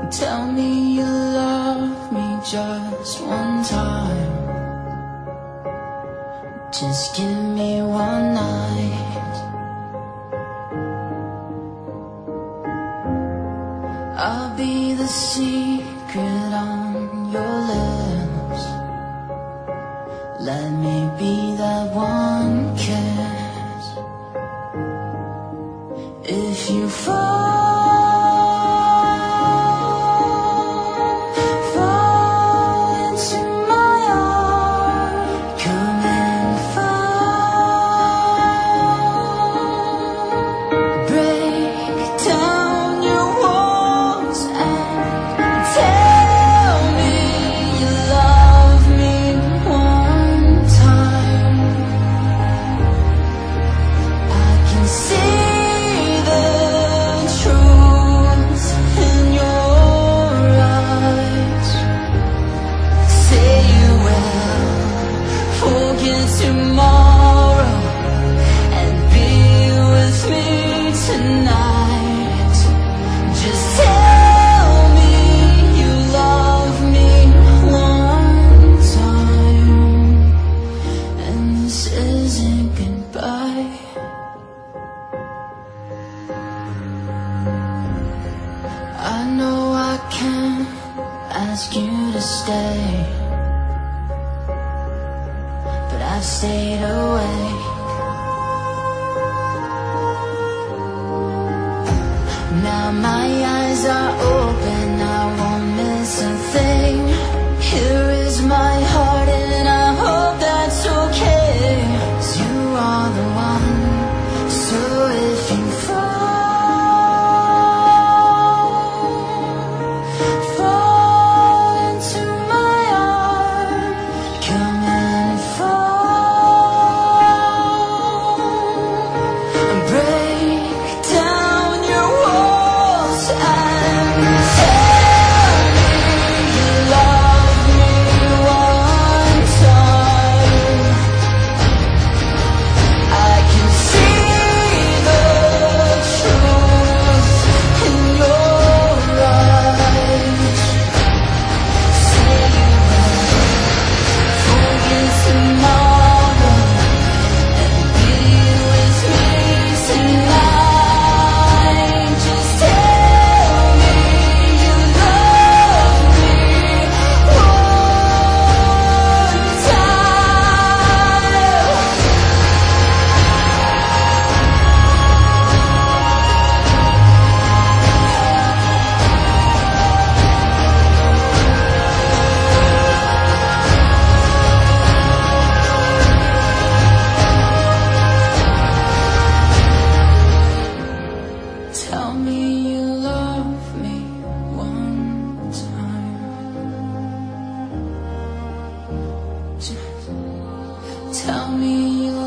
Tell me you love me just one time. Just give me one night. I'll be the secret on your lips. Let me be that one kiss. If you fall into my arms, come and fall. Break down your walls and tell me you love me one time. I can see the truth in your eyes. Say you will forget tomorrow and be with me tonight. Just tell me you love me one time, and this isn't goodbye. I know I can't ask you to stay, but I've stayed awake. Now my eyes are open, I won't miss a thing. Here is my heart and I hope that's okay, 'cause you are the one. So if you fall into my arms, come and fall. Break down your walls and tell me you love me one time. I can see the truth in your eyes. Say you will forget tomorrow and be with me tonight. Just tell me you love me one time. Tell me you love me one time. Just tell me you